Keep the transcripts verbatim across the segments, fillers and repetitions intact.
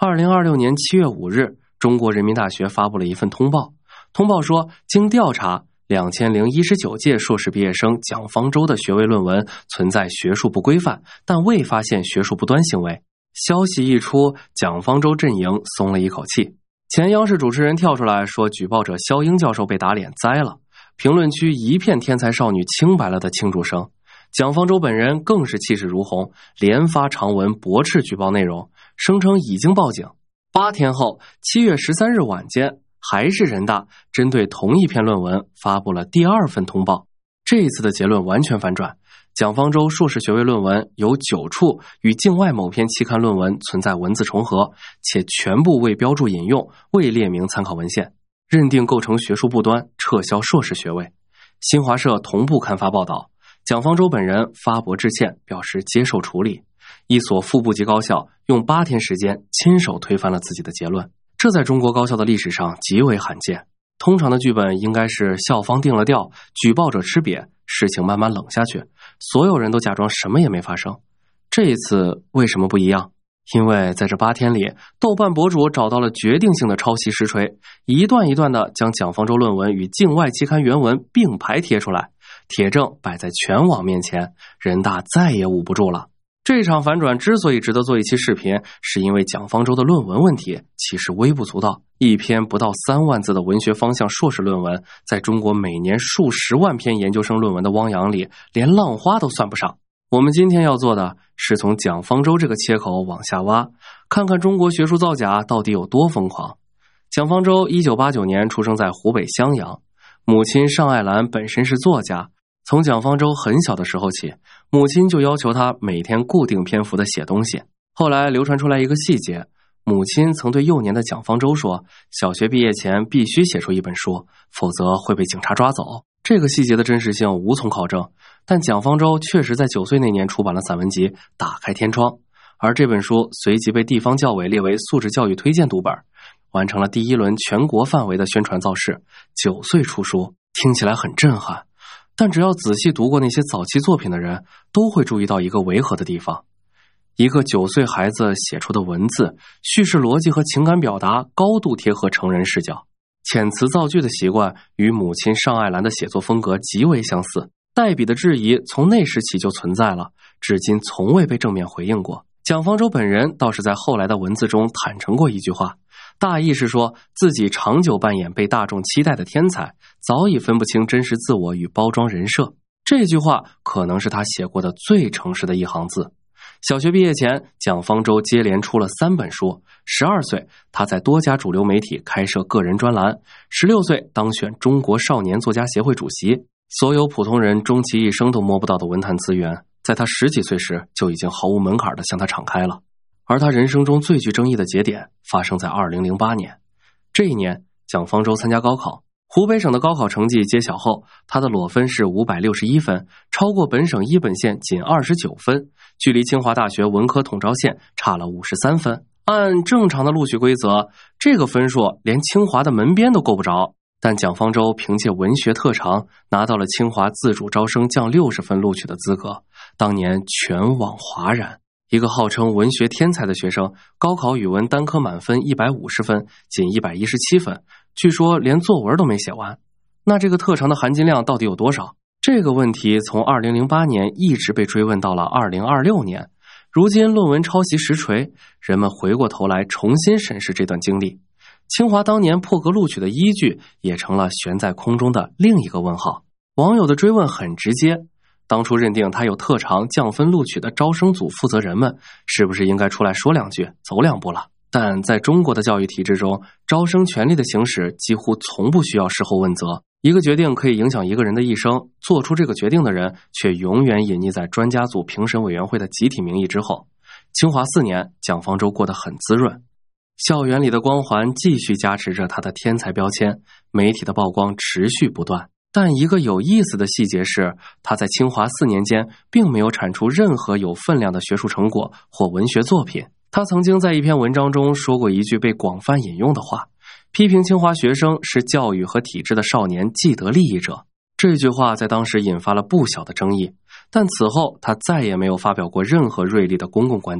二零二六年七月五日，中国人民大学发布了一份通报。通报说，经调查，两千零一十九届硕士毕业生蒋方舟的学位论文存在学术不规范，但未发现学术不端行为。消息一出，蒋方舟阵营松了一口气。前央视主持人跳出来说，举报者肖英教授被打脸栽了。评论区一片天才少女清白了的庆祝声。蒋方舟本人更是气势如虹，连发长文驳斥举报内容，声称已经报警。八天后，七月十三日晚间，还是人大针对同一篇论文发布了第二份通报。这一次的结论完全反转，蒋方舟硕士学位论文有九处与境外某篇期刊论文存在文字重合，且全部未标注引用，未列明参考文献，认定构成学术不端，撤销硕士学位。新华社同步刊发报道，蒋方舟本人发驳致歉，表示接受处理。一所副部级高校用八天时间亲手推翻了自己的结论，这在中国高校的历史上极为罕见。通常的剧本应该是校方定了调，举报者吃瘪，事情慢慢冷下去，所有人都假装什么也没发生。这一次为什么不一样？因为在这八天里，豆瓣博主找到了决定性的抄袭实锤，一段一段的将蒋方舟论文与境外期刊原文并排贴出来，铁证摆在全网面前，人大再也捂不住了。这场反转之所以值得做一期视频，是因为蒋方舟的论文问题其实微不足道。一篇不到三万字的文学方向硕士论文，在中国每年数十万篇研究生论文的汪洋里，连浪花都算不上。我们今天要做的是从蒋方舟这个切口往下挖，看看中国学术造假到底有多疯狂。蒋方舟一九八九年出生在湖北襄阳，母亲尚爱兰本身是作家。从蒋方舟很小的时候起，母亲就要求他每天固定篇幅的写东西。后来流传出来一个细节，母亲曾对幼年的蒋方舟说，小学毕业前必须写出一本书，否则会被警察抓走。这个细节的真实性无从考证，但蒋方舟确实在九岁那年出版了散文集《打开天窗》，而这本书随即被地方教委列为素质教育推荐读本，完成了第一轮全国范围的宣传造势。九岁出书，听起来很震撼，但只要仔细读过那些早期作品的人，都会注意到一个违和的地方。一个九岁孩子写出的文字，叙事逻辑和情感表达高度贴合成人视角，遣词造句的习惯与母亲尚爱兰的写作风格极为相似，代笔的质疑从那时起就存在了，至今从未被正面回应过。蒋方舟本人倒是在后来的文字中坦诚过一句话，大意是说自己长久扮演被大众期待的天才，早已分不清真实自我与包装人设。这句话可能是他写过的最诚实的一行字。小学毕业前，蒋方舟接连出了三本书。十二岁，他在多家主流媒体开设个人专栏。十六岁，当选中国少年作家协会主席。所有普通人终其一生都摸不到的文坛资源，在他十几岁时就已经毫无门槛地向他敞开了。而他人生中最具争议的节点发生在二零零八年。这一年，蒋方舟参加高考，湖北省的高考成绩揭晓后，他的裸分是五百六十一分，超过本省一本线仅二十九分，距离清华大学文科统招线差了五十三分。按正常的录取规则，这个分数连清华的门边都够不着。但蒋方舟凭借文学特长，拿到了清华自主招生降六十分录取的资格，当年全网哗然。一个号称文学天才的学生，高考语文单科满分一百五十分，仅一百一十七分，据说连作文都没写完。那这个特长的含金量到底有多少？这个问题从二零零八年一直被追问到了二零二六年。如今论文抄袭实锤，人们回过头来重新审视这段经历。清华当年破格录取的依据也成了悬在空中的另一个问号。网友的追问很直接，当初认定他有特长降分录取的招生组负责人们，是不是应该出来说两句，走两步了？但在中国的教育体制中，招生权利的行使几乎从不需要事后问责。一个决定可以影响一个人的一生，做出这个决定的人却永远隐匿在专家组评审委员会的集体名义之后。清华四年，蒋方舟过得很滋润，校园里的光环继续加持着他的天才标签，媒体的曝光持续不断。但一个有意思的细节是，他在清华四年间并没有产出任何有分量的学术成果或文学作品。他曾经在一篇文章中说过一句被广泛引用的话，批评清华学生是教育和体制的少年既得利益者。这句话在当时引发了不小的争议，但此后他再也没有发表过任何锐利的公共观点。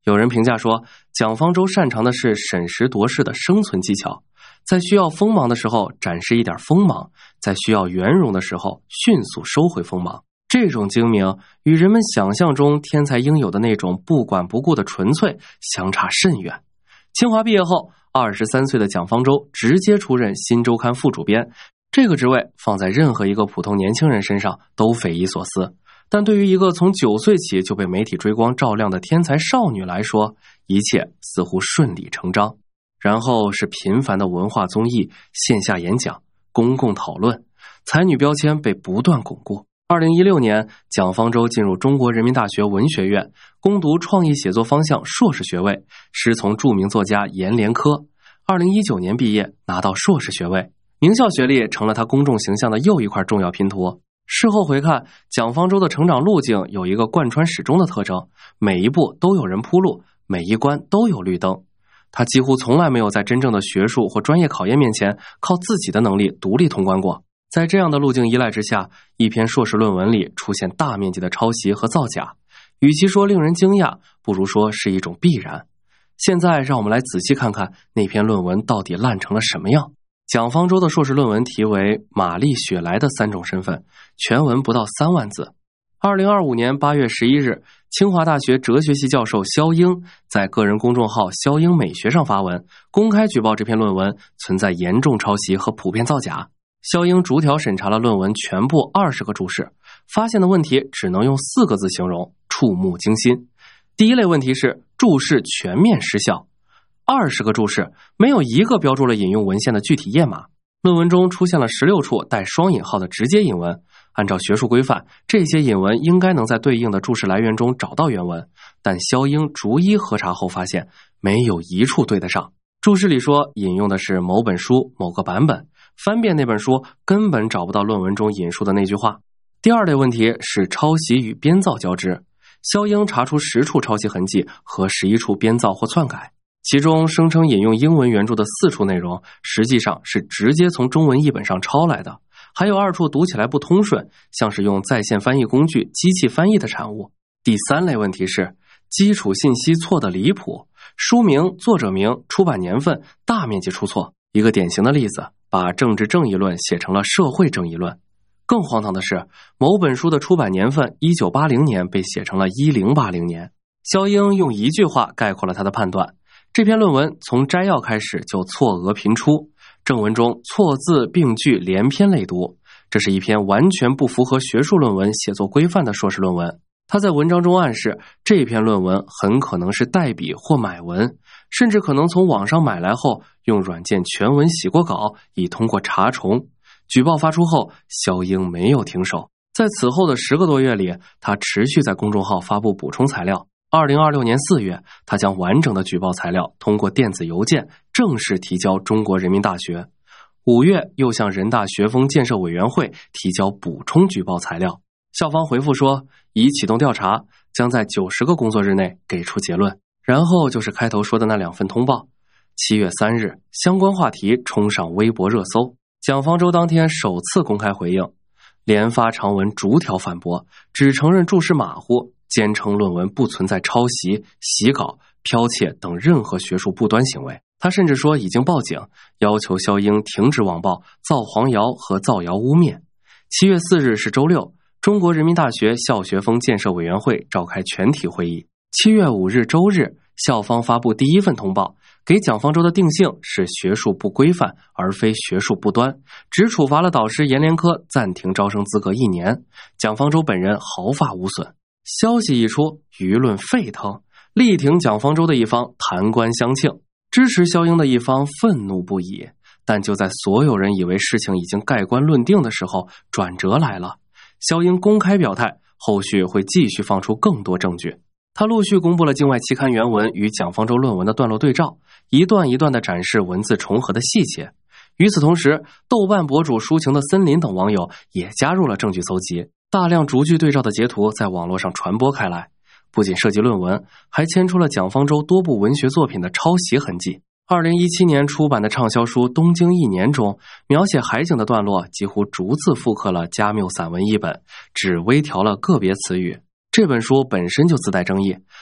有人评价说，蒋方舟擅长的是审时度势的生存技巧，在需要锋芒的时候展示一点锋芒，在需要圆融的时候迅速收回锋芒。这种精明与人们想象中天才应有的那种不管不顾的纯粹相差甚远。清华毕业后，二十三岁的蒋方舟直接出任《新周刊》副主编，这个职位放在任何一个普通年轻人身上都匪夷所思，但对于一个从九岁起就被媒体追光照亮的天才少女来说，一切似乎顺理成章。然后是频繁的文化综艺、线下演讲、公共讨论，才女标签被不断巩固。二零一六年，蒋方舟进入中国人民大学文学院，攻读创意写作方向硕士学位，师从著名作家阎连科。二零一九年毕业，拿到硕士学位，名校学历成了他公众形象的又一块重要拼图。事后回看，蒋方舟的成长路径有一个贯穿始终的特征，每一步都有人铺路，每一关都有绿灯。他几乎从来没有在真正的学术或专业考验面前靠自己的能力独立通关过。在这样的路径依赖之下，一篇硕士论文里出现大面积的抄袭和造假，与其说令人惊讶，不如说是一种必然。现在让我们来仔细看看那篇论文到底烂成了什么样。蒋方舟的硕士论文题为《玛丽雪莱的三种身份》，全文不到三万字。二零二五年八月十一日，清华大学哲学系教授肖英在个人公众号肖英美学上发文，公开举报这篇论文存在严重抄袭和普遍造假。肖英逐条审查了论文全部二十个注释，发现的问题只能用四个字形容：触目惊心。第一类问题是注释全面失效，二十个注释没有一个标注了引用文献的具体页码。论文中出现了十六处带双引号的直接引文，按照学术规范，这些引文应该能在对应的注释来源中找到原文，但肖英逐一核查后发现，没有一处对得上。注释里说引用的是某本书某个版本，翻遍那本书根本找不到论文中引述的那句话。第二类问题是抄袭与编造交织，肖英查出十处抄袭痕迹和十一处编造或篡改，其中声称引用英文原著的四处内容实际上是直接从中文译本上抄来的，还有二处读起来不通顺，像是用在线翻译工具机器翻译的产物。第三类问题是基础信息错得离谱，书名、作者名、出版年份大面积出错。一个典型的例子，把政治正义论写成了社会正义论。更荒唐的是，某本书的出版年份一九八零年被写成了一零八零年。肖英用一句话概括了他的判断，这篇论文从摘要开始就错讹频出，正文中错字并句连篇累读，这是一篇完全不符合学术论文写作规范的硕士论文。他在文章中暗示，这篇论文很可能是代笔或买文，甚至可能从网上买来后用软件全文洗过稿，以通过查重。举报发出后，肖英没有停手，在此后的十个多月里，他持续在公众号发布补充材料。二零二六年四月，他将完整的举报材料通过电子邮件正式提交中国人民大学。五月又向人大学风建设委员会提交补充举报材料，校方回复说已启动调查，将在九十个工作日内给出结论。然后就是开头说的那两份通报。七月三日，相关话题冲上微博热搜，蒋方舟当天首次公开回应，连发长文逐条反驳，只承认注释马虎，坚称论文不存在抄袭、洗稿、剽窃等任何学术不端行为。他甚至说已经报警，要求肖英停止网报、造黄谣和造谣污蔑。七月四日是周六，中国人民大学校学风建设委员会召开全体会议。七月五日周日，校方发布第一份通报，给蒋方舟的定性是学术不规范，而非学术不端，只处罚了导师阎连科暂停招生资格一年，蒋方舟本人毫发无损。消息一出，舆论沸腾，力挺蒋方舟的一方弹冠相庆，支持肖英的一方愤怒不已。但就在所有人以为事情已经盖棺论定的时候，转折来了。肖英公开表态，后续会继续放出更多证据。他陆续公布了境外期刊原文与蒋方舟论文的段落对照，一段一段地展示文字重合的细节。与此同时，豆瓣博主抒情的森林等网友也加入了证据搜集，大量逐句对照的截图在网络上传播开来，不仅涉及论文，还牵出了蒋方舟多部文学作品的抄袭痕迹。二零一七年出版的畅销书《东京一年》中，描写海景的段落几乎逐字复刻了加缪散文译本，只微调了个别词语。这本书本身就自带争议，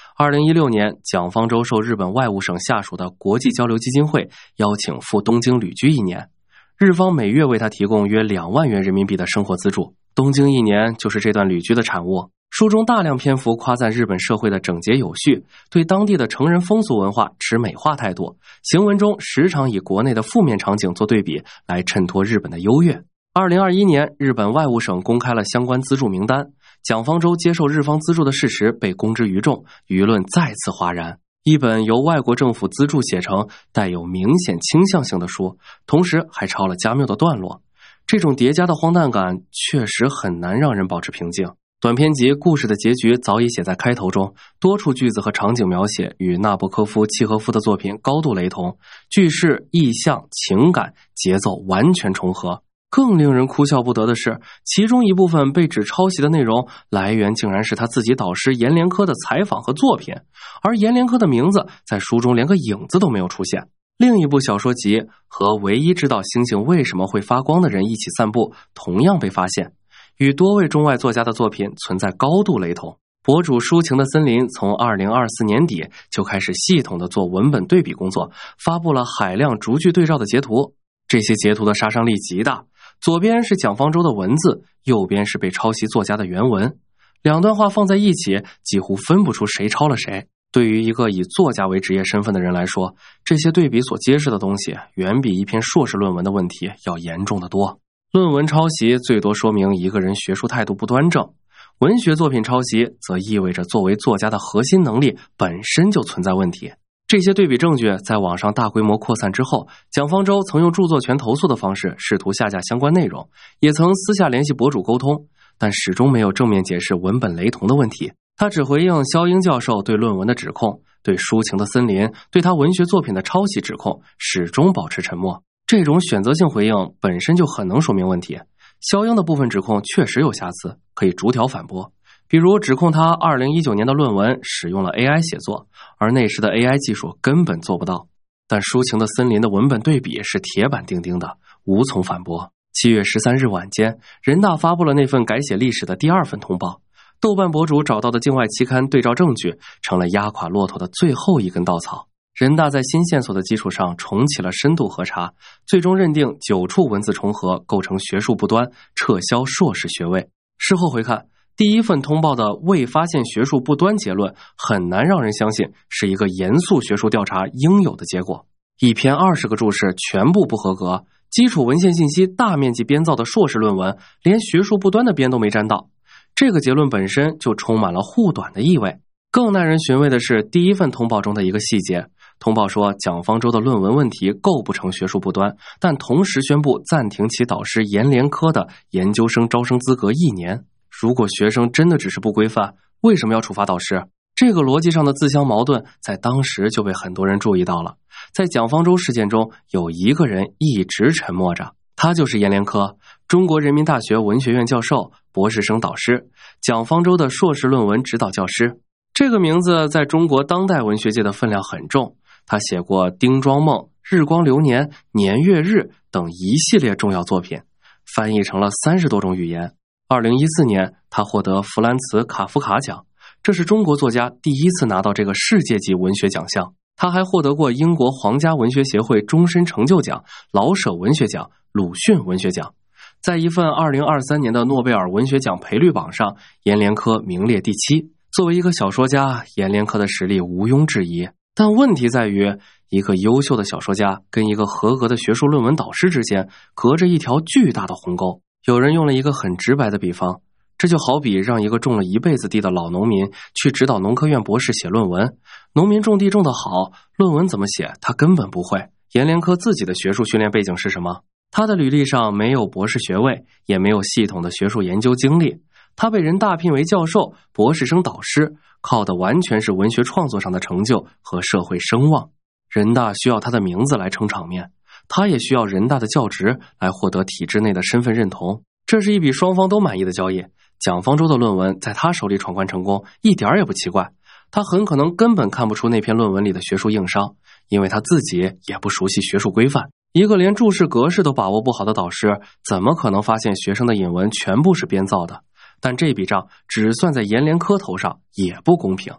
二零一六年，蒋方舟受日本外务省下属的国际交流基金会邀请赴东京旅居一年，日方每月为他提供约两万元人民币的生活资助。东京一年就是这段旅居的产物。书中大量篇幅夸赞日本社会的整洁有序，对当地的成人风俗文化持美化态度，行文中时常以国内的负面场景做对比，来衬托日本的优越。二零二一年，日本外务省公开了相关资助名单，蒋方舟接受日方资助的事实被公之于众，舆论再次哗然。一本由外国政府资助写成、带有明显倾向性的书，同时还抄了加缪的段落，这种叠加的荒诞感确实很难让人保持平静。短篇集故事的结局早已写在开头中，多处句子和场景描写与纳博科夫、契诃夫的作品高度雷同，句式、意象、情感、节奏完全重合。更令人哭笑不得的是，其中一部分被指抄袭的内容来源竟然是他自己导师阎连科的采访和作品，而阎连科的名字在书中连个影子都没有出现。另一部小说集和唯一知道星星为什么会发光的人一起散步同样被发现，与多位中外作家的作品存在高度雷同。博主抒情的森林从二零二四年底就开始系统的做文本对比工作，发布了海量逐句对照的截图。这些截图的杀伤力极大，左边是蒋方舟的文字，右边是被抄袭作家的原文，两段话放在一起几乎分不出谁抄了谁。对于一个以作家为职业身份的人来说，这些对比所揭示的东西远比一篇硕士论文的问题要严重得多。论文抄袭最多说明一个人学术态度不端正，文学作品抄袭则意味着作为作家的核心能力本身就存在问题。这些对比证据在网上大规模扩散之后，蒋方舟曾用著作权投诉的方式试图下架相关内容，也曾私下联系博主沟通，但始终没有正面解释文本雷同的问题。他只回应肖英教授对论文的指控，对抒情的森林、对他文学作品的抄袭指控始终保持沉默。这种选择性回应本身就很能说明问题。肖英的部分指控确实有瑕疵，可以逐条反驳，比如指控他二零一九年的论文使用了 A I 写作，而那时的 A I 技术根本做不到。但抒情的森林的文本对比是铁板钉钉的，无从反驳。七月十三日晚间，人大发布了那份改写历史的第二份通报。豆瓣博主找到的境外期刊对照证据，成了压垮骆驼的最后一根稻草。人大在新线索的基础上重启了深度核查，最终认定九处文字重合构成学术不端，撤销硕士学位。事后回看，第一份通报的未发现学术不端结论很难让人相信是一个严肃学术调查应有的结果。一篇二十个注释全部不合格，基础文献信息大面积编造的硕士论文连学术不端的边都没沾到，这个结论本身就充满了护短的意味。更耐人寻味的是第一份通报中的一个细节，通报说蒋方舟的论文问题构不成学术不端，但同时宣布暂停其导师阎连科的研究生招生资格一年。如果学生真的只是不规范，为什么要处罚导师？这个逻辑上的自相矛盾在当时就被很多人注意到了。在蒋方舟事件中，有一个人一直沉默着，他就是阎连科，中国人民大学文学院教授、博士生导师，蒋方舟的硕士论文指导教师。这个名字在中国当代文学界的分量很重，他写过《丁庄梦》《日光流年》《年月日》等一系列重要作品，翻译成了三十多种语言。二零一四年，他获得弗兰茨·卡夫卡奖，这是中国作家第一次拿到这个世界级文学奖项。他还获得过英国皇家文学协会终身成就奖、老舍文学奖、鲁迅文学奖。在一份二零二三年的诺贝尔文学奖赔率榜上，阎连科名列第七。作为一个小说家，阎连科的实力毋庸置疑，但问题在于，一个优秀的小说家跟一个合格的学术论文导师之间隔着一条巨大的鸿沟。有人用了一个很直白的比方，这就好比让一个种了一辈子地的老农民去指导农科院博士写论文，农民种地种得好，论文怎么写他根本不会。阎连科自己的学术训练背景是什么？他的履历上没有博士学位，也没有系统的学术研究经历，他被人大聘为教授、博士生导师，靠的完全是文学创作上的成就和社会声望。人大需要他的名字来撑场面，他也需要人大的教职来获得体制内的身份认同。这是一笔双方都满意的交易。蒋方舟的论文在他手里闯关成功，一点也不奇怪。他很可能根本看不出那篇论文里的学术硬伤，因为他自己也不熟悉学术规范。一个连注释格式都把握不好的导师，怎么可能发现学生的引文全部是编造的？但这笔账只算在阎连科头上也不公平。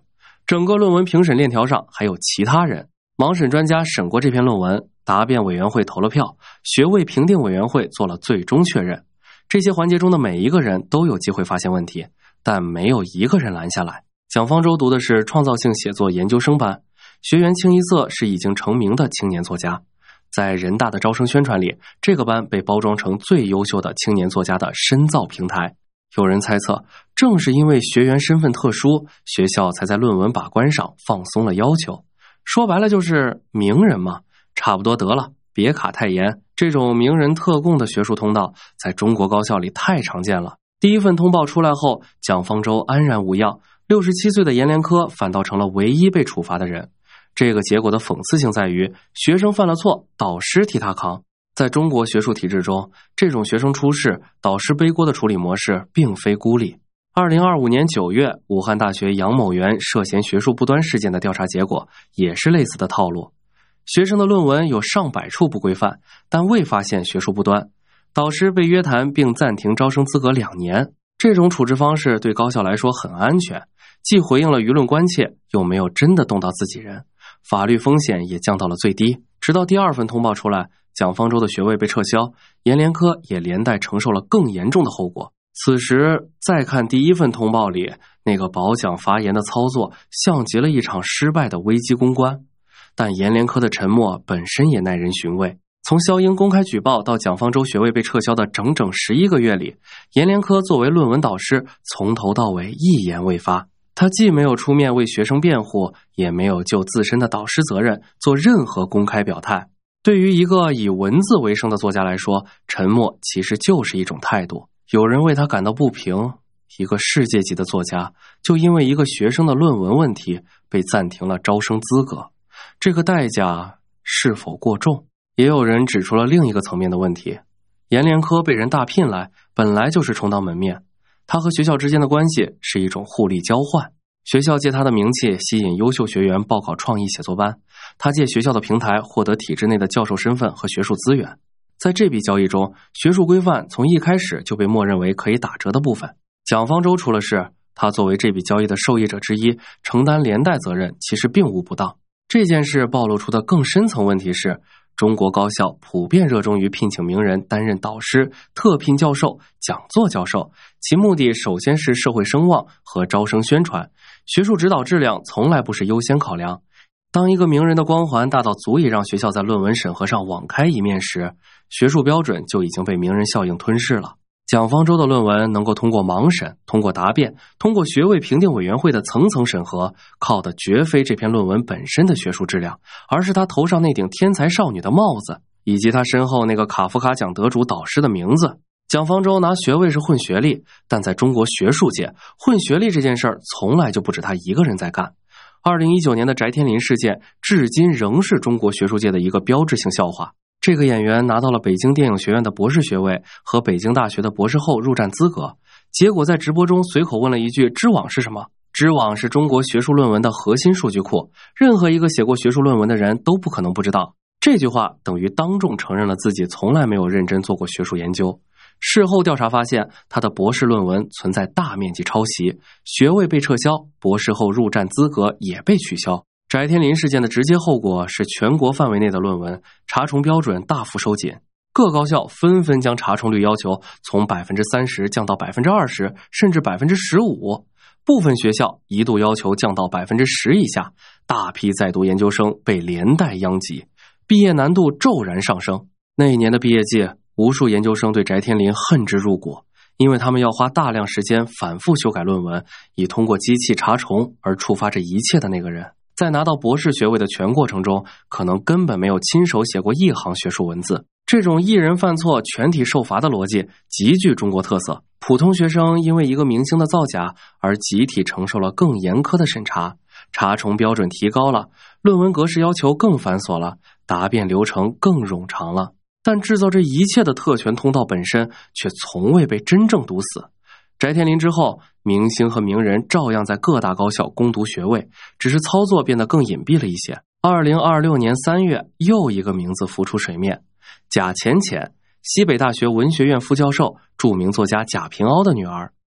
整个论文评审链条上还有其他人，盲审专家审过这篇论文，答辩委员会投了票，学位评定委员会做了最终确认。这些环节中的每一个人都有机会发现问题，但没有一个人拦下来。蒋方舟读的是创造性写作研究生班，学员清一色是已经成名的青年作家。在人大的招生宣传里，这个班被包装成最优秀的青年作家的深造平台。有人猜测，正是因为学员身份特殊，学校才在论文把关上放松了要求。说白了就是名人嘛，差不多得了，别卡太严。这种名人特供的学术通道在中国高校里太常见了。第一份通报出来后，蒋方舟安然无恙，六十七岁的阎连科反倒成了唯一被处罚的人。这个结果的讽刺性在于，学生犯了错，导师替他扛。在中国学术体制中，这种学生出事，导师背锅的处理模式并非孤立。二零二五年九月，武汉大学杨某元涉嫌学术不端事件的调查结果也是类似的套路。学生的论文有上百处不规范，但未发现学术不端，导师被约谈并暂停招生资格两年。这种处置方式对高校来说很安全，既回应了舆论关切，又没有真的动到自己人，法律风险也降到了最低。直到第二份通报出来，蒋方舟的学位被撤销，阎连科也连带承受了更严重的后果。此时再看第一份通报里那个保蒋罚严的操作，像极了一场失败的危机公关。但阎连科的沉默本身也耐人寻味。从肖英公开举报到蒋方舟学位被撤销的整整十一个月里，阎连科作为论文导师，从头到尾一言未发。他既没有出面为学生辩护，也没有就自身的导师责任做任何公开表态。对于一个以文字为生的作家来说，沉默其实就是一种态度。有人为他感到不平，一个世界级的作家就因为一个学生的论文问题被暂停了招生资格，这个代价是否过重？也有人指出了另一个层面的问题，阎连科被人大聘来，本来就是充当门面，他和学校之间的关系是一种互利交换。学校借他的名气吸引优秀学员报考创意写作班，他借学校的平台获得体制内的教授身份和学术资源。在这笔交易中，学术规范从一开始就被默认为可以打折的部分。蒋方舟出了事，他作为这笔交易的受益者之一，承担连带责任其实并无不当。这件事暴露出的更深层问题是，中国高校普遍热衷于聘请名人担任导师、特聘教授、讲座教授，其目的首先是社会声望和招生宣传，学术指导质量从来不是优先考量。当一个名人的光环大到足以让学校在论文审核上网开一面时，学术标准就已经被名人效应吞噬了。蒋方舟的论文能够通过盲审、通过答辩、通过学位评定委员会的层层审核，靠的绝非这篇论文本身的学术质量，而是他头上那顶天才少女的帽子，以及他身后那个卡夫卡奖得主导师的名字。蒋方舟拿学位是混学历，但在中国学术界，混学历这件事儿从来就不止他一个人在干。二零一九年的翟天临事件至今仍是中国学术界的一个标志性笑话。这个演员拿到了北京电影学院的博士学位和北京大学的博士后入站资格，结果在直播中随口问了一句知网是什么。知网是中国学术论文的核心数据库，任何一个写过学术论文的人都不可能不知道。这句话等于当众承认了自己从来没有认真做过学术研究。事后调查发现，他的博士论文存在大面积抄袭，学位被撤销，博士后入站资格也被取消。翟天临事件的直接后果是全国范围内的论文查重标准大幅收紧，各高校纷纷将查重率要求从 百分之三十 降到 百分之二十， 甚至 百分之十五， 部分学校一度要求降到 百分之十 以下，大批在读研究生被连带殃及，毕业难度骤然上升。那一年的毕业季，无数研究生对翟天临恨之入骨，因为他们要花大量时间反复修改论文，以通过机器查重而触发这一切的那个人。在拿到博士学位的全过程中，可能根本没有亲手写过一行学术文字。这种一人犯错全体受罚的逻辑极具中国特色。普通学生因为一个明星的造假而集体承受了更严苛的审查，查重标准提高了，论文格式要求更繁琐了，答辩流程更冗长了。但制造这一切的特权通道本身却从未被真正堵死。翟天临之后，明星和名人照样在各大高校攻读学位，只是操作变得更隐蔽了一些。二零二六年三月，又一个名字浮出水面，贾浅浅，西北大学文学院副教授、著名作家贾平凹的女儿。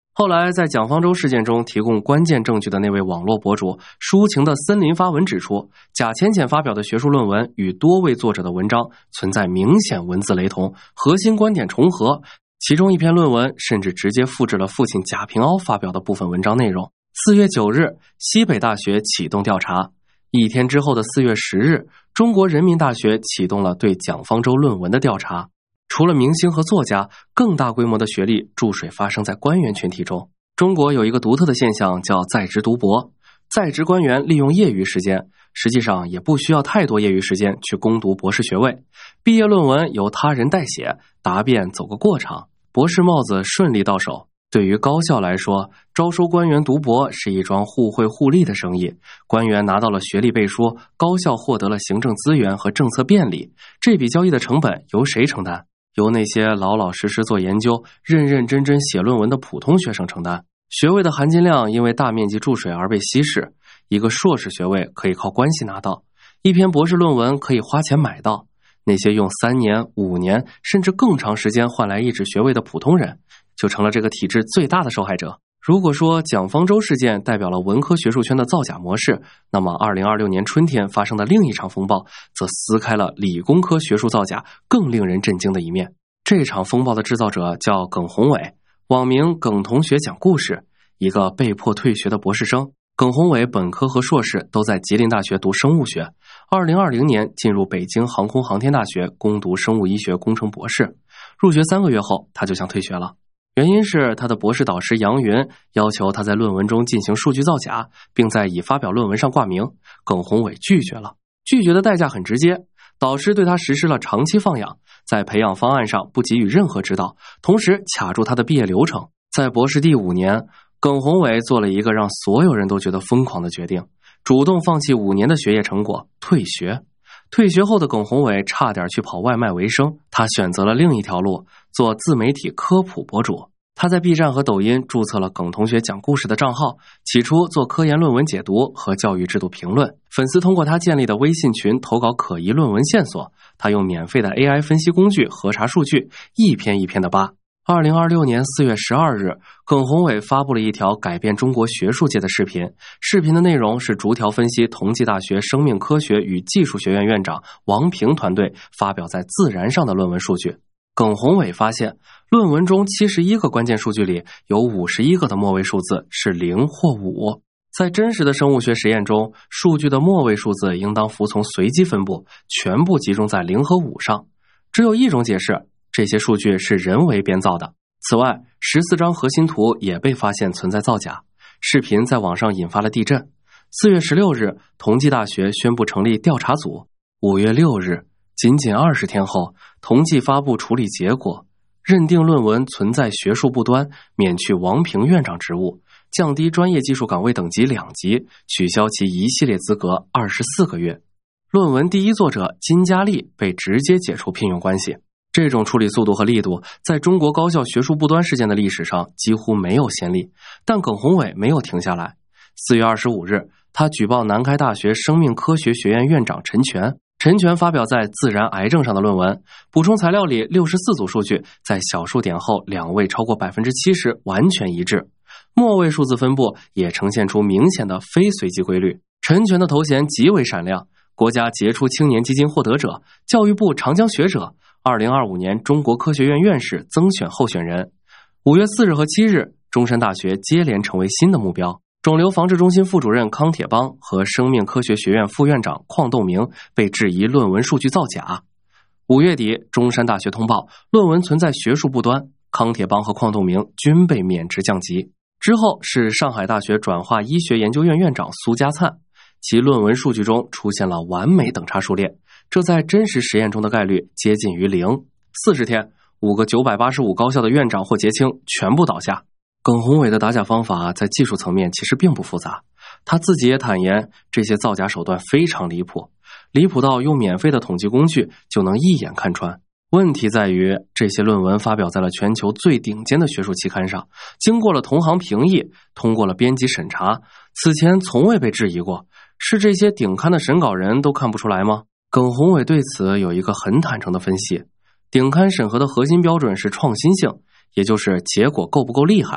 后来在蒋方舟事件中提供关键证据的那位网络博主抒情的森林发文指出，贾浅浅发表的学术论文与多位作者的文章存在明显文字雷同，核心观点重合，其中一篇论文甚至直接复制了父亲贾平凹发表的部分文章内容。四月九日，西北大学启动调查。一天之后的四月十日，中国人民大学启动了对蒋方舟论文的调查。除了明星和作家，更大规模的学历注水发生在官员群体中。中国有一个独特的现象叫在职读博，在职官员利用业余时间，实际上也不需要太多业余时间去攻读博士学位，毕业论文由他人代写，答辩走个过场，博士帽子顺利到手。对于高校来说，招收官员读博是一桩互惠互利的生意，官员拿到了学历背书，高校获得了行政资源和政策便利，这笔交易的成本由谁承担？由那些老老实实做研究、认认真真写论文的普通学生承担。学位的含金量因为大面积注水而被稀释，一个硕士学位可以靠关系拿到，一篇博士论文可以花钱买到，那些用三年、五年甚至更长时间换来一纸学位的普通人，就成了这个体制最大的受害者。如果说蒋方舟事件代表了文科学术圈的造假模式，那么二零二六年春天发生的另一场风暴则撕开了理工科学术造假更令人震惊的一面。这场风暴的制造者叫耿宏伟，网名耿同学讲故事，一个被迫退学的博士生。耿宏伟本科和硕士都在吉林大学读生物学，二零二零年进入北京航空航天大学攻读生物医学工程博士。入学三个月后，他就想退学了。原因是他的博士导师杨云要求他在论文中进行数据造假，并在已发表论文上挂名。耿宏伟拒绝了，拒绝的代价很直接，导师对他实施了长期放养，在培养方案上不给予任何指导，同时卡住他的毕业流程。在博士第五年，耿宏伟做了一个让所有人都觉得疯狂的决定，主动放弃五年的学业成果，退学。退学后的耿宏伟差点去跑外卖为生，他选择了另一条路，做自媒体科普博主。他在 B 站和抖音注册了耿同学讲故事的账号，起初做科研论文解读和教育制度评论，粉丝通过他建立的微信群投稿可疑论文线索，他用免费的 A I 分析工具核查数据，一篇一篇的扒。二零二六年四月十二日，耿宏伟发布了一条改变中国学术界的视频。视频的内容是逐条分析同济大学生命科学与技术学院院长王平团队发表在《自然》上的论文数据。耿宏伟发现，论文中七十一个关键数据里，有五十一个的末位数字是零或五。在真实的生物学实验中，数据的末位数字应当服从随机分布，全部集中在零和五上。只有一种解释，这些数据是人为编造的。此外，十四张核心图也被发现存在造假。视频在网上引发了地震。四月十六日，同济大学宣布成立调查组。五月六日，仅仅二十天后，同济发布处理结果，认定论文存在学术不端，免去王平院长职务，降低专业技术岗位等级两级，取消其一系列资格二十四个月。论文第一作者金佳丽被直接解除聘用关系。这种处理速度和力度，在中国高校学术不端事件的历史上几乎没有先例。但耿宏伟没有停下来。四月二十五日，他举报南开大学生命科学学院院长陈全。陈全发表在《自然癌症》上的论文，补充材料里六十四组数据在小数点后两位超过 百分之七十 完全一致，末位数字分布也呈现出明显的非随机规律。陈全的头衔极为闪亮，国家杰出青年基金获得者，教育部长江学者，二零二五年中国科学院院士增选候选人。五月四日和七日，中山大学接连成为新的目标。肿瘤防治中心副主任康铁邦和生命科学学院副院长邝栋明被质疑论文数据造假。五月底，中山大学通报论文存在学术不端，康铁邦和邝栋明均被免职降级。之后是上海大学转化医学研究院院长苏家灿，其论文数据中出现了完美等差数列，这在真实实验中的概率接近于零。四十天，五个九百八十五高校的院长或结清全部倒下。耿宏伟的打假方法在技术层面其实并不复杂，他自己也坦言，这些造假手段非常离谱，离谱到用免费的统计工具就能一眼看穿。问题在于，这些论文发表在了全球最顶尖的学术期刊上，经过了同行评议，通过了编辑审查，此前从未被质疑过。是这些顶刊的审稿人都看不出来吗？耿宏伟对此有一个很坦诚的分析，顶刊审核的核心标准是创新性，也就是结果够不够厉害。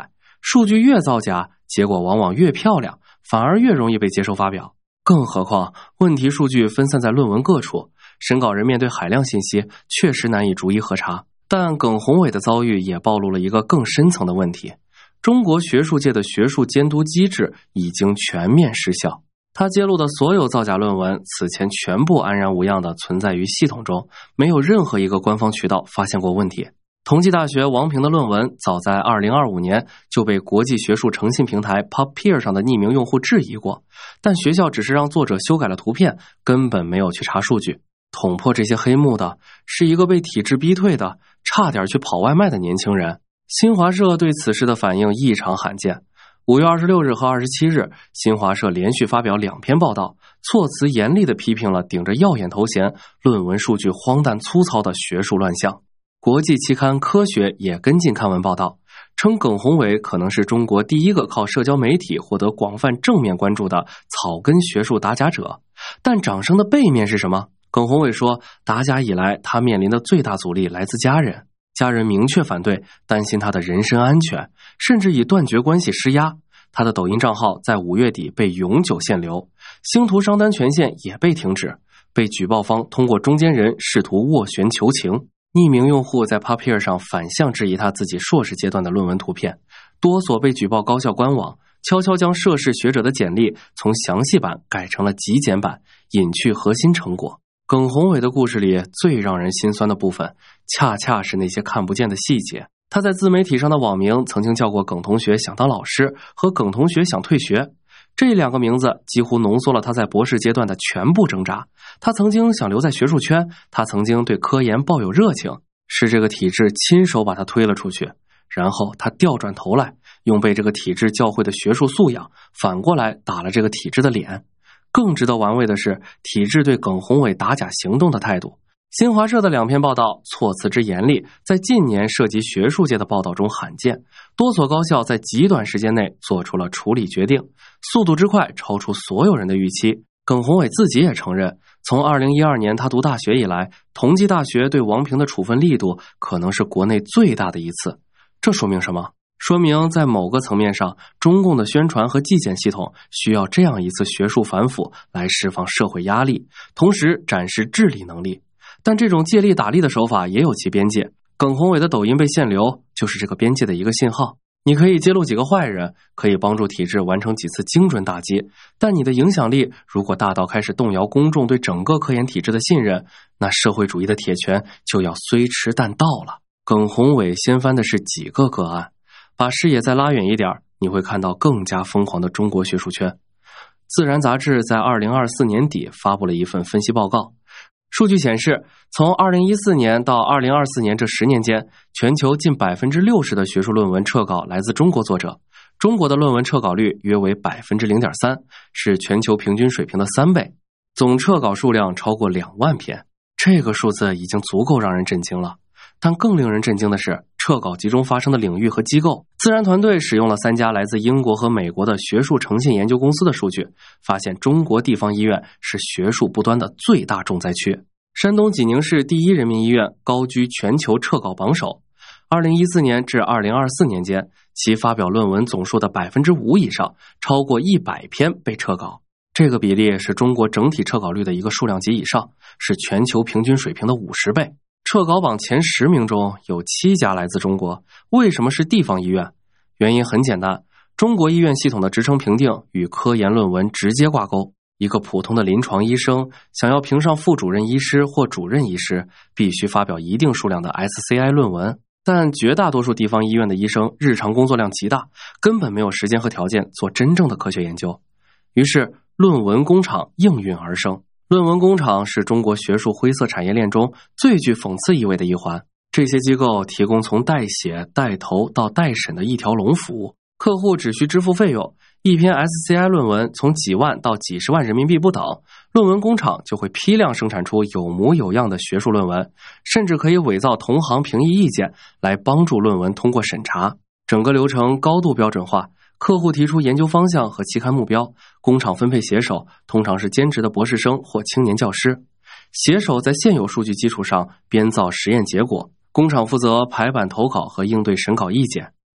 数据越造假，结果往往越漂亮，反而越容易被接受发表。更何况问题数据分散在论文各处，审稿人面对海量信息，确实难以逐一核查。但耿宏伟的遭遇也暴露了一个更深层的问题：中国学术界的学术监督机制已经全面失效。他揭露的所有造假论文，此前全部安然无恙地存在于系统中，没有任何一个官方渠道发现过问题。同济大学王平的论文早在二零二五年就被国际学术诚信平台 PubPeer 上的匿名用户质疑过，但学校只是让作者修改了图片，根本没有去查数据。捅破这些黑幕的是一个被体制逼退的差点去跑外卖的年轻人。新华社对此事的反应异常罕见。五月二十六日和二十七日，新华社连续发表两篇报道，措辞严厉地批评了顶着耀眼头衔、论文数据荒诞粗糙的学术乱象。国际期刊《科学》也跟进刊文报道，称耿宏伟可能是中国第一个靠社交媒体获得广泛正面关注的草根学术打假者。但掌声的背面是什么？耿宏伟说，打假以来，他面临的最大阻力来自家人。家人明确反对，担心他的人身安全，甚至以断绝关系施压。他的抖音账号在五月底被永久限流，星图商单权限也被停止，被举报方通过中间人试图斡旋求情。匿名用户在 PubPeer 上反向质疑他自己硕士阶段的论文图片，多所被举报高校官网悄悄将涉事学者的简历从详细版改成了极简版，隐去核心成果。耿宏伟的故事里最让人心酸的部分，恰恰是那些看不见的细节。他在自媒体上的网名曾经叫过耿同学想当老师和耿同学想退学，这两个名字几乎浓缩了他在博士阶段的全部挣扎。他曾经想留在学术圈，他曾经对科研抱有热情，是这个体制亲手把他推了出去，然后他调转头来，用被这个体制教会的学术素养反过来打了这个体制的脸。更值得玩味的是体制对耿宏伟打假行动的态度。新华社的两篇报道措辞之严厉，在近年涉及学术界的报道中罕见，多所高校在极短时间内做出了处理决定，速度之快超出所有人的预期。耿宏伟自己也承认，从二零一二年他读大学以来，同济大学对王平的处分力度可能是国内最大的一次。这说明什么？说明在某个层面上，中共的宣传和纪检系统需要这样一次学术反腐来释放社会压力，同时展示治理能力。但这种借力打力的手法也有其边界，耿宏伟的抖音被限流就是这个边界的一个信号。你可以揭露几个坏人，可以帮助体制完成几次精准打击，但你的影响力如果大到开始动摇公众对整个科研体制的信任，那社会主义的铁拳就要虽迟但到了。耿宏伟掀翻的是几个个案，把视野再拉远一点，你会看到更加疯狂的中国学术圈。自然杂志在二零二四年底发布了一份分析报告，数据显示，从二零一四年到二零二四年这十年间，全球近 百分之六十 的学术论文撤稿来自中国作者，中国的论文撤稿率约为 百分之零点三， 是全球平均水平的三倍，总撤稿数量超过两万篇。这个数字已经足够让人震惊了。但更令人震惊的是，撤稿集中发生的领域和机构。自然团队使用了三家来自英国和美国的学术诚信研究公司的数据，发现中国地方医院是学术不端的最大重灾区。山东济宁市第一人民医院高居全球撤稿榜首，二零一四年至二零二四年间，其发表论文总数的 百分之五 以上，超过一百篇被撤稿。这个比例是中国整体撤稿率的一个数量级以上，是全球平均水平的五十倍。撤稿榜前十名中有七家来自中国，为什么是地方医院？原因很简单，中国医院系统的职称评定与科研论文直接挂钩。一个普通的临床医生想要评上副主任医师或主任医师，必须发表一定数量的 S C I 论文，但绝大多数地方医院的医生日常工作量极大，根本没有时间和条件做真正的科学研究。于是论文工厂应运而生。论文工厂是中国学术灰色产业链中最具讽刺意味的一环。这些机构提供从代写、带投到代审的一条龙服务，客户只需支付费用，一篇 S C I 论文从几万到几十万人民币不等，论文工厂就会批量生产出有模有样的学术论文，甚至可以伪造同行评议意见来帮助论文通过审查。整个流程高度标准化，客户提出研究方向和期刊目标，工厂分配写手通常是兼职的博士生或青年教师，写手在现有数据基础上编造实验结果，工厂负责排版投稿和应对审稿意见。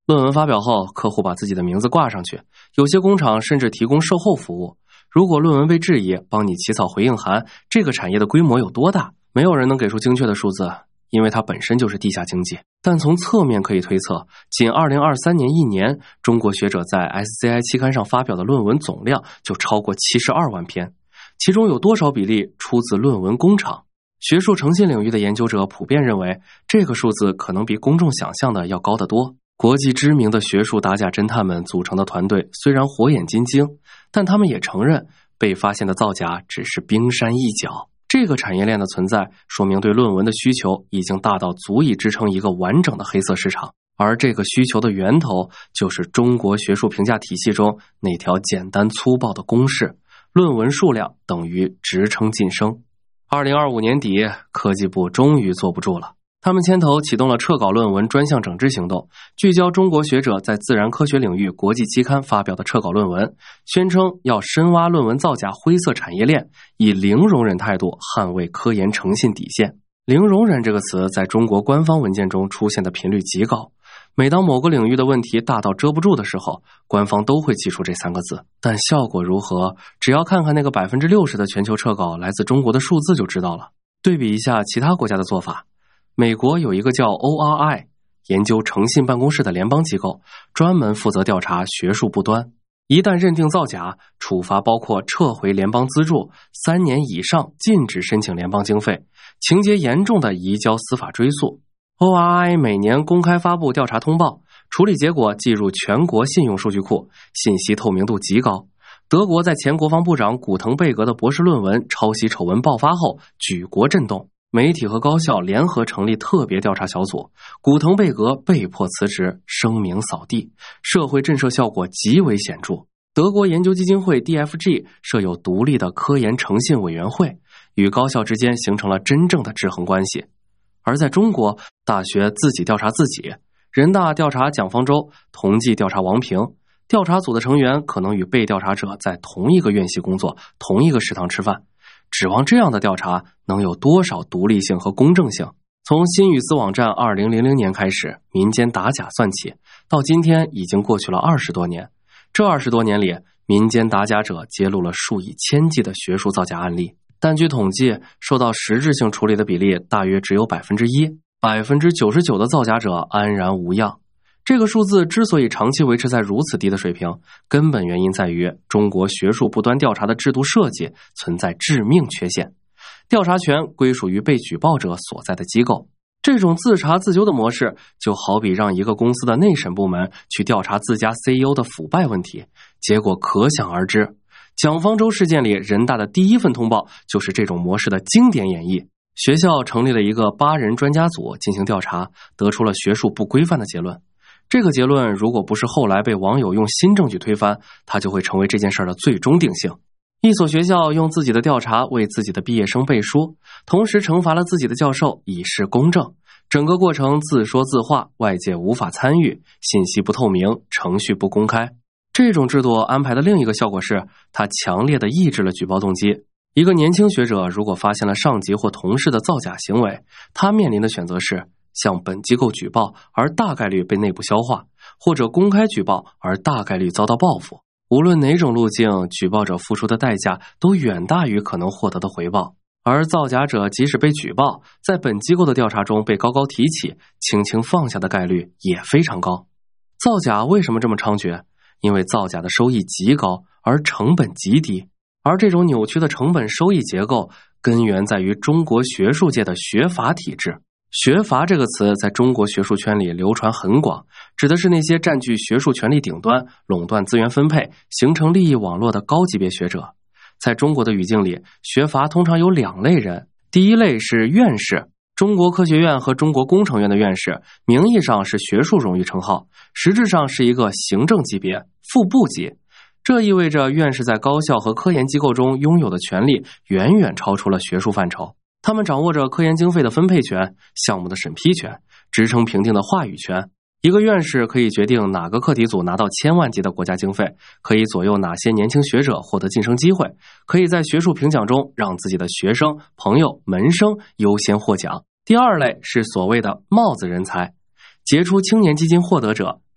论文发表后，客户把自己的名字挂上去，有些工厂甚至提供售后服务。如果论文被质疑，帮你起草回应函，这个产业的规模有多大？没有人能给出精确的数字，因为它本身就是地下经济。但从侧面可以推测，仅二零二三年一年，中国学者在 S C I 期刊上发表的论文总量就超过七十二万篇，其中有多少比例出自论文工厂？学术诚信领域的研究者普遍认为，这个数字可能比公众想象的要高得多。国际知名的学术打假侦探们组成的团队虽然火眼金睛，但他们也承认被发现的造假只是冰山一角。这个产业链的存在，说明对论文的需求已经大到足以支撑一个完整的黑色市场，而这个需求的源头就是中国学术评价体系中那条简单粗暴的公式：论文数量等于职称晋升。二零二五年底，科技部终于坐不住了，他们牵头启动了撤稿论文专项整治行动，聚焦中国学者在自然科学领域国际期刊发表的撤稿论文，宣称要深挖论文造假灰色产业链，以零容忍态度捍卫科研诚信底线。零容忍这个词在中国官方文件中出现的频率极高，每当某个领域的问题大到遮不住的时候，官方都会记出这三个字。但效果如何，只要看看那个 百分之六十 的全球撤稿来自中国的数字就知道了。对比一下其他国家的做法，美国有一个叫 O R I 研究诚信办公室的联邦机构，专门负责调查学术不端。一旦认定造假，处罚包括撤回联邦资助，三年以上禁止申请联邦经费，情节严重的移交司法追诉。O R I 每年公开发布调查通报，处理结果记入全国信用数据库，信息透明度极高。德国在前国防部长古腾贝格的博士论文抄袭丑闻爆发后，举国震动。媒体和高校联合成立特别调查小组，古腾贝格被迫辞职，声名扫地，社会震慑效果极为显著。德国研究基金会 D F G 设有独立的科研诚信委员会，与高校之间形成了真正的制衡关系。而在中国，大学自己调查自己，人大调查蒋方舟，同济调查王平，调查组的成员可能与被调查者在同一个院系工作，同一个食堂吃饭。指望这样的调查能有多少独立性和公正性？从新语丝网站二零零零年开始民间打假算起，到今天已经过去了二十多年。这二十多年里，民间打假者揭露了数以千计的学术造假案例，但据统计，受到实质性处理的比例大约只有 百分之一， 百分之九十九 的造假者安然无恙。这个数字之所以长期维持在如此低的水平，根本原因在于中国学术不端调查的制度设计存在致命缺陷。调查权归属于被举报者所在的机构，这种自查自纠的模式，就好比让一个公司的内审部门去调查自家 C E O 的腐败问题，结果可想而知。蒋方舟事件里，人大的第一份通报就是这种模式的经典演绎。学校成立了一个八人专家组进行调查，得出了学术不规范的结论。这个结论如果不是后来被网友用新证据推翻，它就会成为这件事的最终定性。一所学校用自己的调查为自己的毕业生背书，同时惩罚了自己的教授，以示公正。整个过程自说自话，外界无法参与，信息不透明，程序不公开。这种制度安排的另一个效果是，它强烈地抑制了举报动机。一个年轻学者如果发现了上级或同事的造假行为，他面临的选择是向本机构举报而大概率被内部消化，或者公开举报而大概率遭到报复。无论哪种路径，举报者付出的代价都远大于可能获得的回报。而造假者即使被举报，在本机构的调查中被高高提起，轻轻放下的概率也非常高。造假为什么这么猖獗？因为造假的收益极高，而成本极低。而这种扭曲的成本收益结构，根源在于中国学术界的学阀体制。学阀这个词在中国学术圈里流传很广，指的是那些占据学术权力顶端、垄断资源分配、形成利益网络的高级别学者。在中国的语境里，学阀通常有两类人，第一类是院士，中国科学院和中国工程院的院士，名义上是学术荣誉称号，实质上是一个行政级别，副部级。这意味着院士在高校和科研机构中拥有的权力远远超出了学术范畴。他们掌握着科研经费的分配权、项目的审批权、职称评定的话语权。一个院士可以决定哪个课题组拿到千万级的国家经费，可以左右哪些年轻学者获得晋升机会，可以在学术评奖中让自己的学生、朋友、门生优先获奖。第二类是所谓的帽子人才，杰出青年基金获得者，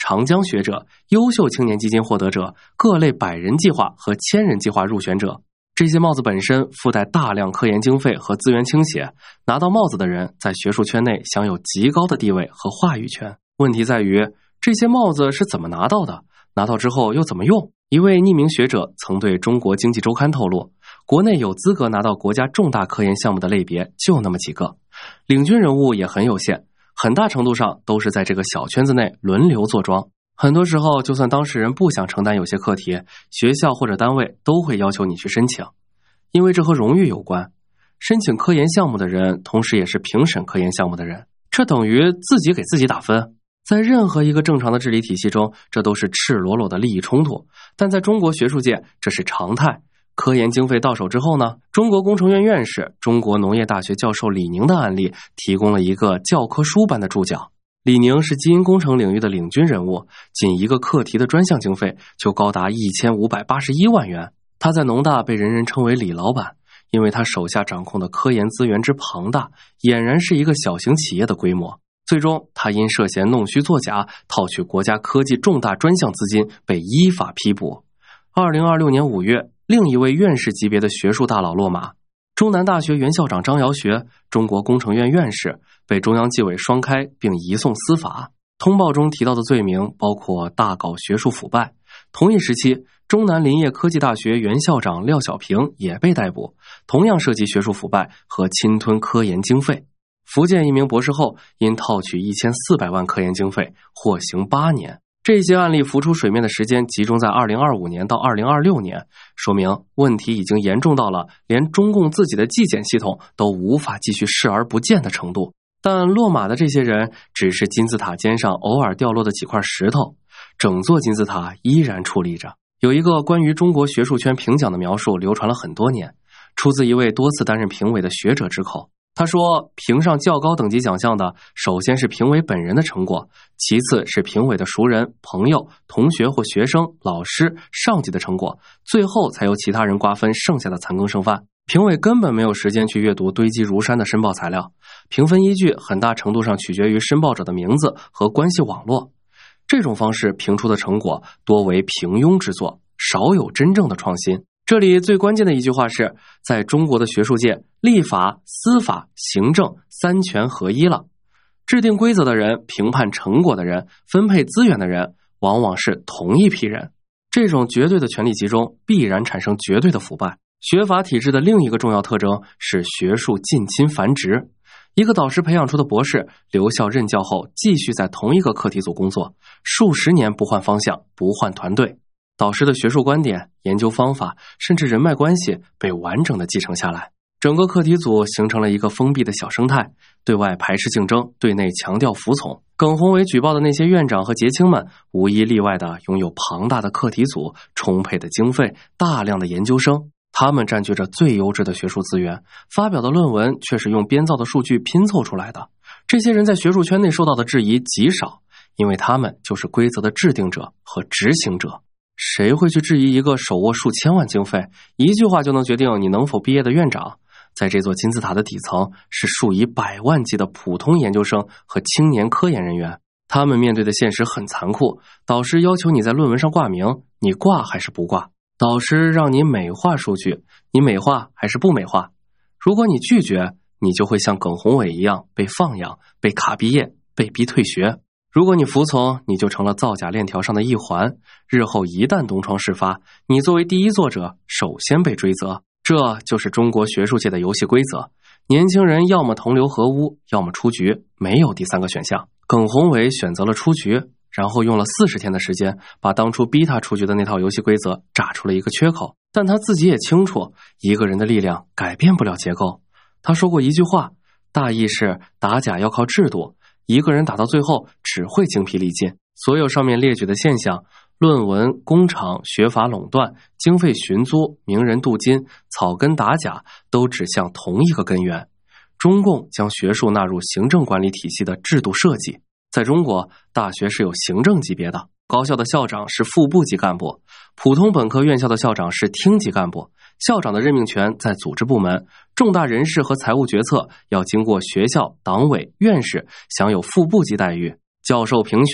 长江学者、优秀青年基金获得者、各类百人计划和千人计划入选者。这些帽子本身附带大量科研经费和资源倾斜，拿到帽子的人在学术圈内享有极高的地位和话语权。问题在于，这些帽子是怎么拿到的？拿到之后又怎么用？一位匿名学者曾对中国经济周刊透露，国内有资格拿到国家重大科研项目的类别就那么几个，领军人物也很有限，很大程度上都是在这个小圈子内轮流坐庄。很多时候，就算当事人不想承担有些课题，学校或者单位都会要求你去申请，因为这和荣誉有关。申请科研项目的人，同时也是评审科研项目的人，这等于自己给自己打分。在任何一个正常的治理体系中，这都是赤裸裸的利益冲突，但在中国学术界，这是常态。科研经费到手之后呢，中国工程院院士、中国农业大学教授李宁的案例提供了一个教科书般的注脚。李宁是基因工程领域的领军人物，仅一个课题的专项经费就高达一千五百八十一万元。他在农大被人人称为李老板，因为他手下掌控的科研资源之庞大，俨然是一个小型企业的规模。最终，他因涉嫌弄虚作假，套取国家科技重大专项资金，被依法批捕。二零二六年五月，另一位院士级别的学术大佬落马，中南大学原校长张尧学，中国工程院院士，被中央纪委双开并移送司法。通报中提到的罪名包括大搞学术腐败。同一时期，中南林业科技大学原校长廖小平也被逮捕，同样涉及学术腐败和侵吞科研经费。福建一名博士后因套取一千四百万科研经费，获刑八年。这些案例浮出水面的时间集中在二零二五年到二零二六年，说明问题已经严重到了连中共自己的纪检系统都无法继续视而不见的程度。但落马的这些人只是金字塔尖上偶尔掉落的几块石头，整座金字塔依然矗立着。有一个关于中国学术圈评奖的描述流传了很多年，出自一位多次担任评委的学者之口。他说，评上较高等级奖项的，首先是评委本人的成果，其次是评委的熟人、朋友、同学或学生、老师、上级的成果，最后才由其他人瓜分剩下的残羹剩饭。评委根本没有时间去阅读堆积如山的申报材料，评分依据很大程度上取决于申报者的名字和关系网络。这种方式评出的成果多为平庸之作，少有真正的创新。这里最关键的一句话是，在中国的学术界，立法、司法、行政三权合一了。制定规则的人、评判成果的人、分配资源的人，往往是同一批人。这种绝对的权力集中，必然产生绝对的腐败。学法体制的另一个重要特征是学术近亲繁殖。一个导师培养出的博士，留校任教后继续在同一个课题组工作，数十年不换方向，不换团队。导师的学术观点、研究方法，甚至人脉关系被完整的继承下来。整个课题组形成了一个封闭的小生态，对外排斥竞争，对内强调服从。耿宏伟举报的那些院长和杰青们，无一例外的拥有庞大的课题组、充沛的经费、大量的研究生。他们占据着最优质的学术资源，发表的论文却是用编造的数据拼凑出来的。这些人在学术圈内受到的质疑极少，因为他们就是规则的制定者和执行者。谁会去质疑一个手握数千万经费，一句话就能决定你能否毕业的院长？在这座金字塔的底层，是数以百万计的普通研究生和青年科研人员。他们面对的现实很残酷，导师要求你在论文上挂名，你挂还是不挂？导师让你美化数据，你美化还是不美化？如果你拒绝，你就会像耿宏伟一样被放养、被卡毕业、被逼退学。如果你服从，你就成了造假链条上的一环，日后一旦东窗事发，你作为第一作者首先被追责。这就是中国学术界的游戏规则，年轻人要么同流合污，要么出局，没有第三个选项。耿宏伟选择了出局，然后用了四十天的时间，把当初逼他出局的那套游戏规则炸出了一个缺口。但他自己也清楚，一个人的力量改变不了结构。他说过一句话，大意是打假要靠制度，一个人打到最后只会精疲力尽。所有上面列举的现象，论文、工厂、学法垄断、经费寻租、名人镀金、草根打假，都指向同一个根源：中共将学术纳入行政管理体系的制度设计。在中国，大学是有行政级别的，高校的校长是副部级干部，普通本科院校的校长是厅级干部。校长的任命权在组织部门，重大人事和财务决策要经过学校、党委、院士，享有副部级待遇。教授评选、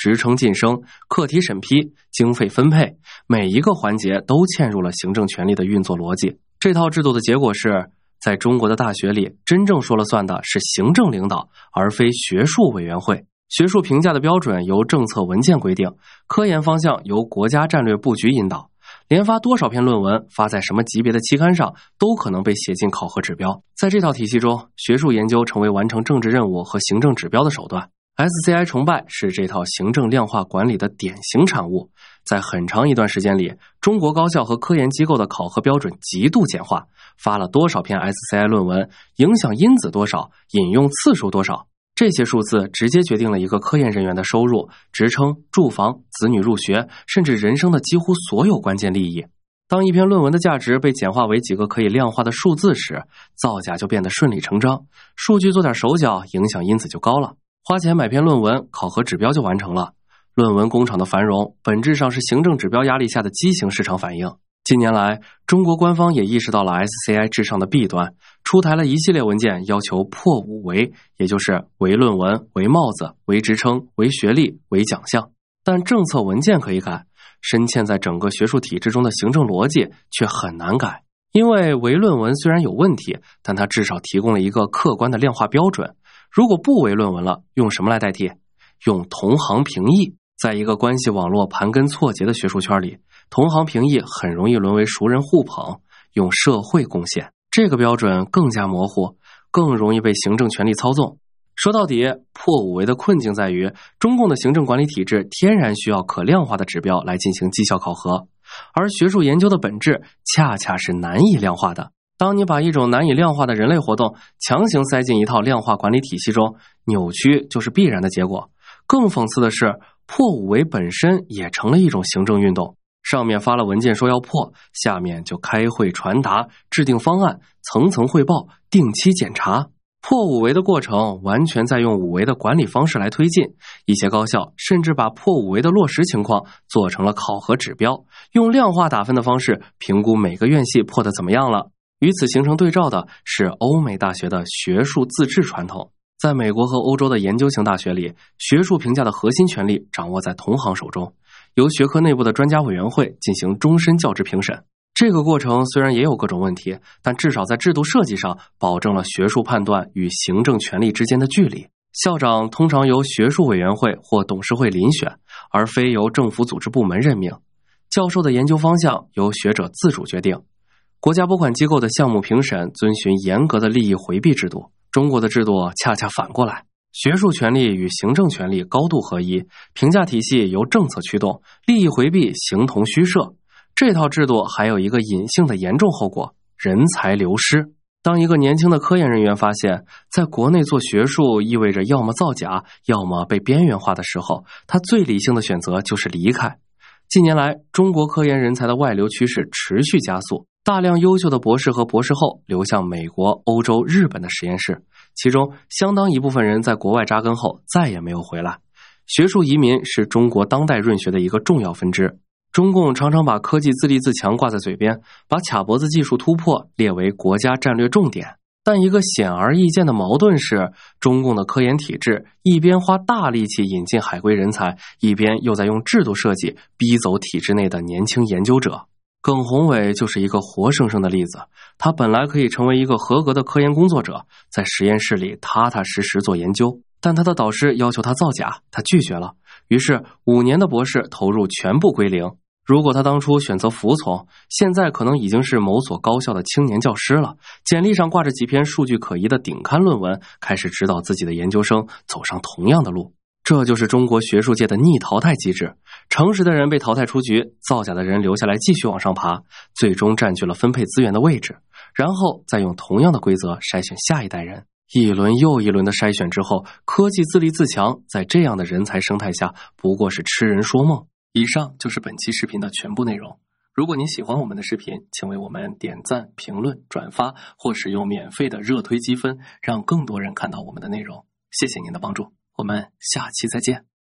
职称晋升、课题审批、经费分配，每一个环节都嵌入了行政权力的运作逻辑。这套制度的结果是，在中国的大学里，真正说了算的是行政领导，而非学术委员会。学术评价的标准由政策文件规定，科研方向由国家战略布局引导。连发多少篇论文，发在什么级别的期刊上，都可能被写进考核指标。在这套体系中，学术研究成为完成政治任务和行政指标的手段。S C I 崇拜是这套行政量化管理的典型产物。在很长一段时间里，中国高校和科研机构的考核标准极度简化，发了多少篇 S C I 论文，影响因子多少，引用次数多少，这些数字直接决定了一个科研人员的收入、职称、住房、子女入学，甚至人生的几乎所有关键利益。当一篇论文的价值被简化为几个可以量化的数字时，造假就变得顺理成章，数据做点手脚，影响因子就高了。花钱买篇论文，考核指标就完成了。论文工厂的繁荣，本质上是行政指标压力下的畸形市场反应。近年来，中国官方也意识到了 S C I 至上的弊端，出台了一系列文件，要求破五唯，也就是唯论文、唯帽子、唯职称、唯学历、唯奖项。但政策文件可以改，深嵌在整个学术体制中的行政逻辑却很难改。因为唯论文虽然有问题，但它至少提供了一个客观的量化标准。如果不唯论文了，用什么来代替？用同行评议。在一个关系网络盘根错节的学术圈里，同行评议很容易沦为熟人互捧，用社会贡献。这个标准更加模糊，更容易被行政权力操纵。说到底，破五唯的困境在于，中共的行政管理体制天然需要可量化的指标来进行绩效考核，而学术研究的本质恰恰是难以量化的。当你把一种难以量化的人类活动强行塞进一套量化管理体系中，扭曲就是必然的结果。更讽刺的是，破五唯本身也成了一种行政运动，上面发了文件说要破，下面就开会传达、制定方案、层层汇报、定期检查。破五唯的过程完全在用五唯的管理方式来推进，一些高校甚至把破五唯的落实情况做成了考核指标，用量化打分的方式评估每个院系破得怎么样了。与此形成对照的是欧美大学的学术自治传统。在美国和欧洲的研究型大学里，学术评价的核心权力掌握在同行手中，由学科内部的专家委员会进行终身教职评审。这个过程虽然也有各种问题，但至少在制度设计上保证了学术判断与行政权力之间的距离。校长通常由学术委员会或董事会遴选，而非由政府组织部门任命。教授的研究方向由学者自主决定。国家拨款机构的项目评审遵循严格的利益回避制度，中国的制度恰恰反过来，学术权力与行政权力高度合一，评价体系由政策驱动，利益回避形同虚设。这套制度还有一个隐性的严重后果，人才流失。当一个年轻的科研人员发现，在国内做学术意味着要么造假，要么被边缘化的时候，他最理性的选择就是离开。近年来，中国科研人才的外流趋势持续加速，大量优秀的博士和博士后流向美国、欧洲、日本的实验室，其中相当一部分人在国外扎根后再也没有回来。学术移民是中国当代润学的一个重要分支。中共常常把科技自立自强挂在嘴边，把卡脖子技术突破列为国家战略重点。但一个显而易见的矛盾是，中共的科研体制一边花大力气引进海归人才，一边又在用制度设计逼走体制内的年轻研究者。耿宏伟就是一个活生生的例子，他本来可以成为一个合格的科研工作者，在实验室里踏踏实实做研究，但他的导师要求他造假，他拒绝了，于是五年的博士投入全部归零。如果他当初选择服从，现在可能已经是某所高校的青年教师了，简历上挂着几篇数据可疑的顶刊论文，开始指导自己的研究生走上同样的路。这就是中国学术界的逆淘汰机制，诚实的人被淘汰出局，造假的人留下来继续往上爬，最终占据了分配资源的位置，然后再用同样的规则筛选下一代人。一轮又一轮的筛选之后，科技自立自强在这样的人才生态下不过是痴人说梦。以上就是本期视频的全部内容。如果您喜欢我们的视频，请为我们点赞、评论、转发，或使用免费的热推积分，让更多人看到我们的内容。谢谢您的帮助，我们下期再见。